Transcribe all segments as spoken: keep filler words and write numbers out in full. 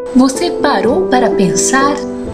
Você parou para pensar?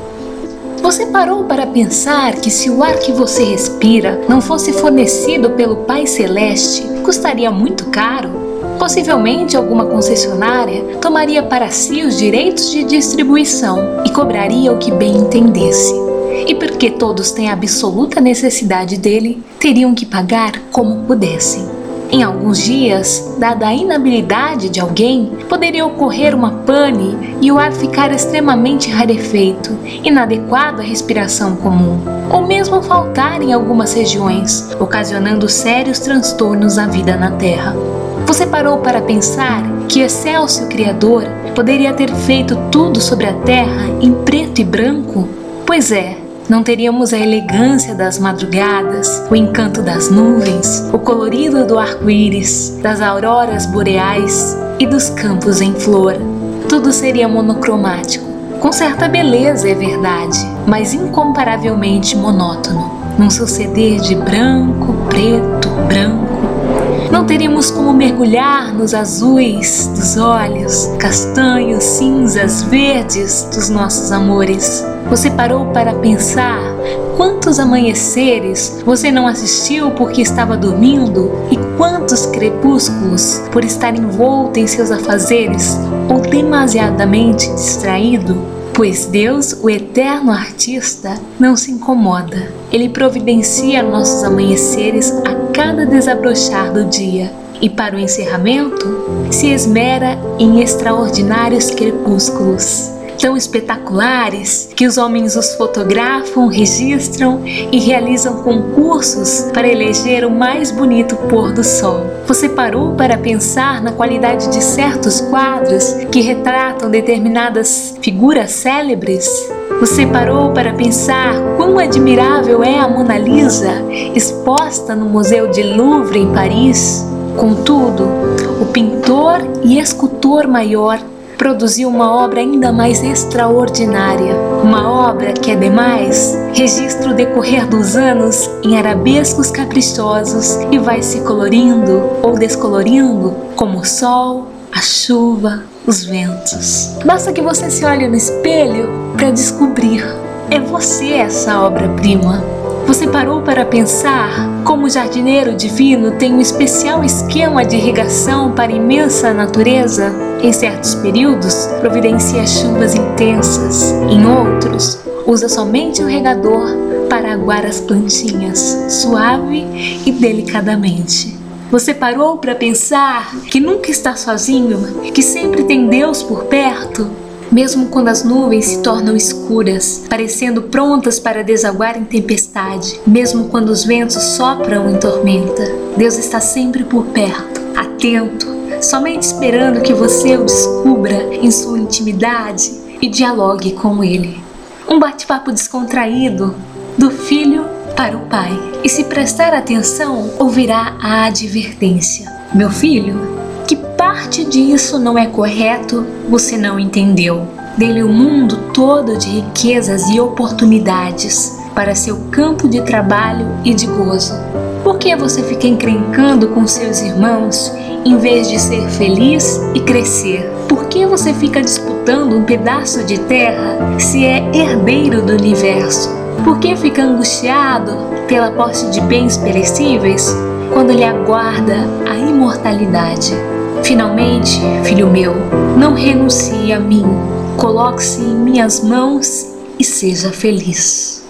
Você parou para pensar que se o ar que você respira não fosse fornecido pelo Pai Celeste, custaria muito caro? Possivelmente alguma concessionária tomaria para si os direitos de distribuição e cobraria o que bem entendesse. E porque todos têm absoluta necessidade dele, teriam que pagar como pudessem. Em alguns dias, dada a inabilidade de alguém, poderia ocorrer uma pane e o ar ficar extremamente rarefeito, inadequado à respiração comum, ou mesmo faltar em algumas regiões, ocasionando sérios transtornos à vida na Terra. Você parou para pensar que excelso Criador poderia ter feito tudo sobre a Terra em preto e branco? Pois é. Não teríamos a elegância das madrugadas, o encanto das nuvens, o colorido do arco-íris, das auroras boreais e dos campos em flor. Tudo seria monocromático, com certa beleza, é verdade, mas incomparavelmente monótono, num suceder de branco, preto, branco. Não teríamos como mergulhar nos azuis dos olhos, castanhos, cinzas, verdes dos nossos amores. Você parou para pensar quantos amanheceres você não assistiu porque estava dormindo e quantos crepúsculos por estar envolto em seus afazeres ou demasiadamente distraído? Pois Deus, o eterno artista, não se incomoda. Ele providencia nossos amanheceres a cada desabrochar do dia e, para o encerramento, se esmera em extraordinários crepúsculos, tão espetaculares que os homens os fotografam, registram e realizam concursos para eleger o mais bonito pôr do sol. Você parou para pensar na qualidade de certos quadros que retratam determinadas figuras célebres? Você parou para pensar quão admirável é a Mona Lisa, exposta no Museu de Louvre em Paris? Contudo, o pintor e escultor maior produziu uma obra ainda mais extraordinária, uma obra que, ademais, registra o decorrer dos anos em arabescos caprichosos e vai se colorindo ou descolorindo como o sol, a chuva, os ventos. Basta que você se olhe no espelho para descobrir, é você essa obra-prima. Você parou para pensar como o jardineiro divino tem um especial esquema de irrigação para a imensa natureza? Em certos períodos, providencia chuvas intensas. Em outros, usa somente o regador para aguar as plantinhas, suave e delicadamente. Você parou para pensar que nunca está sozinho, que sempre tem Deus por perto? Mesmo quando as nuvens se tornam escuras, parecendo prontas para desaguar em tempestade, mesmo quando os ventos sopram em tormenta, Deus está sempre por perto, atento, somente esperando que você o descubra em sua intimidade e dialogue com Ele. Um bate-papo descontraído do filho para o pai. E se prestar atenção, ouvirá a advertência: meu filho, que parte disso não é correto, você não entendeu. Dê-lhe o mundo todo de riquezas e oportunidades para seu campo de trabalho e de gozo. Por que você fica encrencando com seus irmãos em vez de ser feliz e crescer? Por que você fica disputando um pedaço de terra se é herdeiro do universo? Por que fica angustiado pela posse de bens perecíveis quando lhe aguarda a imortalidade? Finalmente, filho meu, não renuncie a mim, coloque-se em minhas mãos e seja feliz.